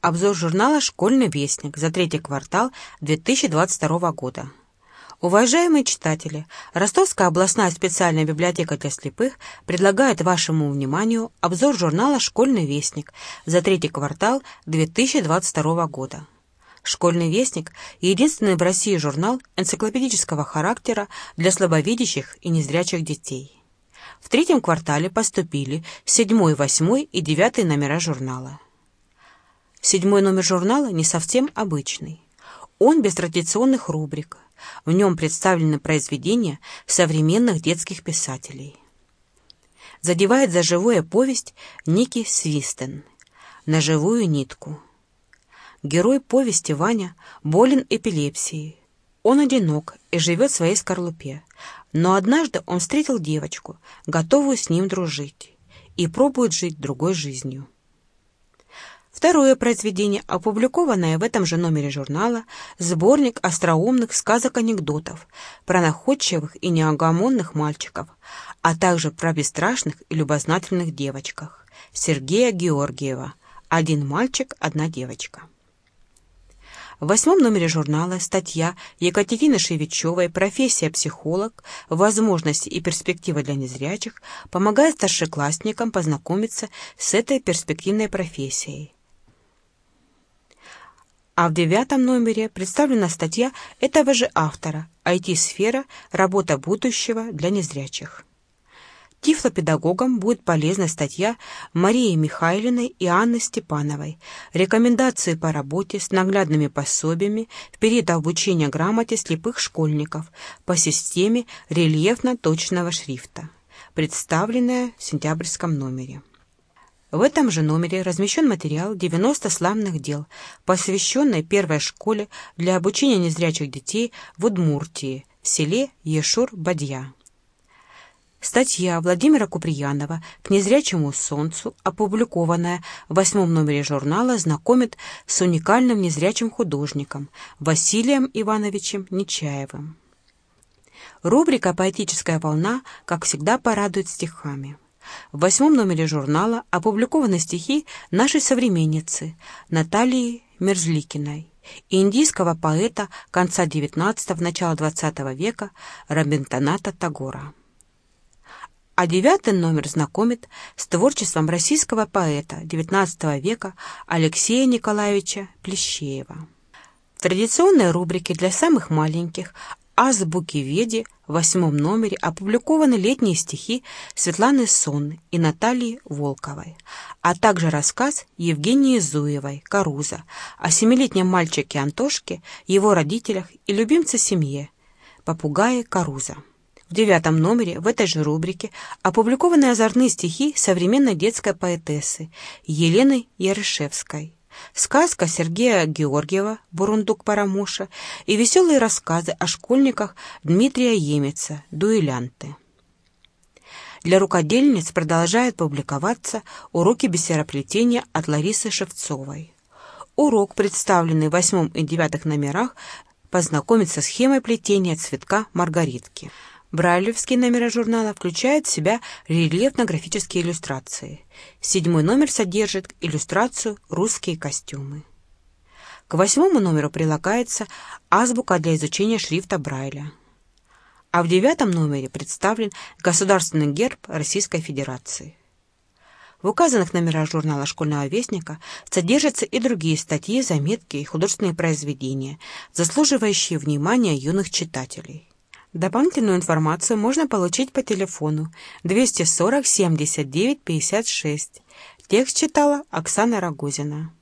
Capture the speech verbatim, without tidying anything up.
Обзор журнала «Школьный вестник» за третий квартал две тысячи двадцать второго года. Уважаемые читатели, Ростовская областная специальная библиотека для слепых предлагает вашему вниманию обзор журнала «Школьный вестник» за третий квартал две тысячи двадцать второго года. «Школьный вестник» — единственный в России журнал энциклопедического характера для слабовидящих и незрячих детей. В третьем квартале поступили седьмой, восьмой и девятый номера журнала. Седьмой номер журнала не совсем обычный. Он без традиционных рубрик. В нем представлены произведения современных детских писателей. Задевает за живое повесть Ники Свистен «На живую нитку». Герой повести Ваня болен эпилепсией. Он одинок и живет в своей скорлупе. Но однажды он встретил девочку, готовую с ним дружить, и пробует жить другой жизнью. Второе произведение, опубликованное в этом же номере журнала, сборник остроумных сказок-анекдотов про находчивых и неугомонных мальчиков, а также про бесстрашных и любознательных девочках Сергея Георгиева «Один мальчик, одна девочка». В восьмом номере журнала статья Екатерины Шевичевой «Профессия психолог. Возможности и перспективы для незрячих» помогает старшеклассникам познакомиться с этой перспективной профессией. А в девятом номере представлена статья этого же автора «ай ти-сфера. Работа будущего для незрячих». Тифлопедагогам будет полезна статья Марии Михайлиной и Анны Степановой «Рекомендации по работе с наглядными пособиями в период обучения грамоте слепых школьников по системе рельефно-точного шрифта», представленная в сентябрьском номере. В этом же номере размещен материал девяносто славных дел, посвященный первой школе для обучения незрячих детей в Удмуртии, в селе Ешур-Бадья. Статья Владимира Куприянова «К незрячему солнцу», опубликованная в восьмом номере журнала, знакомит с уникальным незрячим художником Василием Ивановичем Нечаевым. Рубрика «Поэтическая волна», как всегда, порадует стихами. В восьмом номере журнала опубликованы стихи нашей современницы Натальи Мерзликиной и индийского поэта конца девятнадцатого – начала двадцатого века Рабиндраната Тагора. А девятый номер знакомит с творчеством российского поэта девятнадцатого века Алексея Николаевича Плещеева. В традиционной рубрике для самых маленьких «Азбуки-веди» в восьмом номере опубликованы летние стихи Светланы Сонны и Натальи Волковой, а также рассказ Евгении Зуевой «Каруза» о семилетнем мальчике Антошке, его родителях и любимце семье попугае Каруза. В девятом номере в этой же рубрике опубликованы озорные стихи современной детской поэтессы Елены Ярышевской, сказка Сергея Георгиева «Бурундук-Парамуша» и веселые рассказы о школьниках Дмитрия Емеца «Дуэлянты». Для рукодельниц продолжают публиковаться уроки бисероплетения от Ларисы Шевцовой. Урок, представленный в восьмом и девятых номерах, познакомит со схемой плетения цветка маргаритки. Брайлевские номера журнала включают в себя рельефно-графические иллюстрации. Седьмой номер содержит иллюстрацию «Русские костюмы». К восьмому номеру прилагается азбука для изучения шрифта Брайля. А в девятом номере представлен государственный герб Российской Федерации. В указанных номерах журнала «Школьного вестника» содержатся и другие статьи, заметки и художественные произведения, заслуживающие внимания юных читателей. Дополнительную информацию можно получить по телефону двести сорок семьдесят девять пятьдесят шесть. Текст читала Оксана Рогозина.